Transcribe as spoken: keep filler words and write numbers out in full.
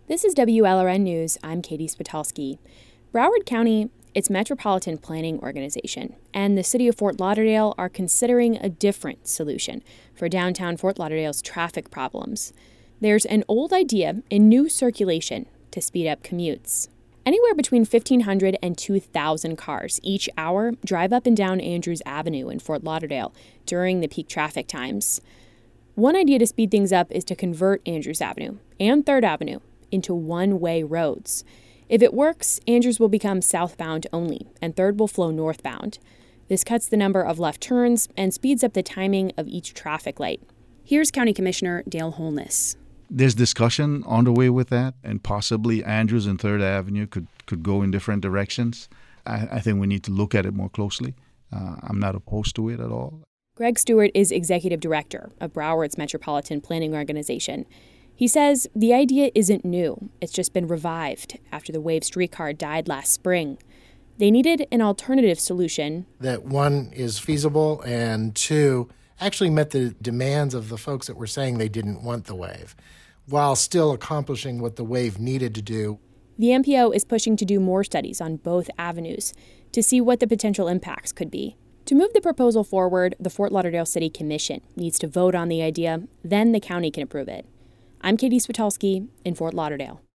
This is W L R N News. I'm Katie Spitalski. Broward County, its metropolitan planning organization, and the city of Fort Lauderdale are considering a different solution for downtown Fort Lauderdale's traffic problems. There's an old idea in new circulation to speed up commutes. Anywhere between fifteen hundred and two thousand cars each hour drive up and down Andrews Avenue in Fort Lauderdale during the peak traffic times. One idea to speed things up is to convert Andrews Avenue and third Avenue into one-way roads. If it works, Andrews will become southbound only, and third will flow northbound. This cuts the number of left turns and speeds up the timing of each traffic light. Here's County Commissioner Dale Holness. There's discussion on the way with that, and possibly Andrews and third Avenue could, could go in different directions. I, I think we need to look at it more closely. Uh, I'm not opposed to it at all. Greg Stewart is executive director of Broward's Metropolitan Planning Organization. He says the idea isn't new. It's just been revived after the Wave streetcar died last spring. They needed an alternative solution. That one is feasible, and two, actually met the demands of the folks that were saying they didn't want the Wave, while still accomplishing what the Wave needed to do. The M P O is pushing to do more studies on both avenues to see what the potential impacts could be. To move the proposal forward, the Fort Lauderdale City Commission needs to vote on the idea, then the county can approve it. I'm Katie Spitalski in Fort Lauderdale.